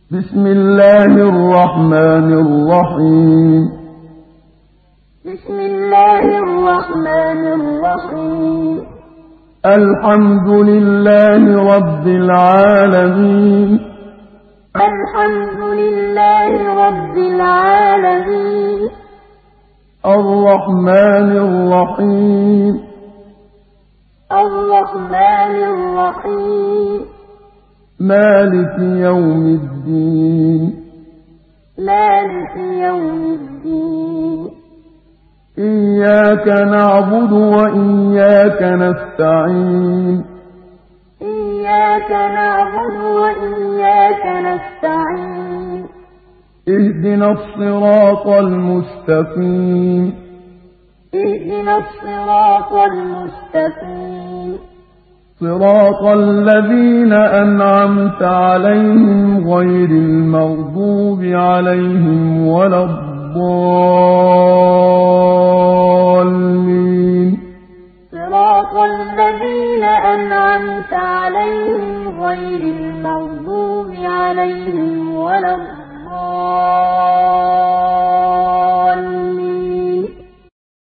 بسم الله الرحمن الرحيم. بسم الله الرحمن الرحيم. الحمد لله رب العالمين. الحمد لله رب العالمين. الرحمن الرحيم. الرحمن الرحيم. مالك يوم الدين. مالك يوم الدين. إياك نعبد وإياك نستعين. إياك نعبد وإياك نستعين. اهدنا الصراط المستقيم. اهدنا الصراط المستقيم. صراط الذين أنعمت عليهم غير المغضوب عليهم ولا الضالين. صراط الذين أنعمت عليهم غير المغضوب عليهم ولا الضالين.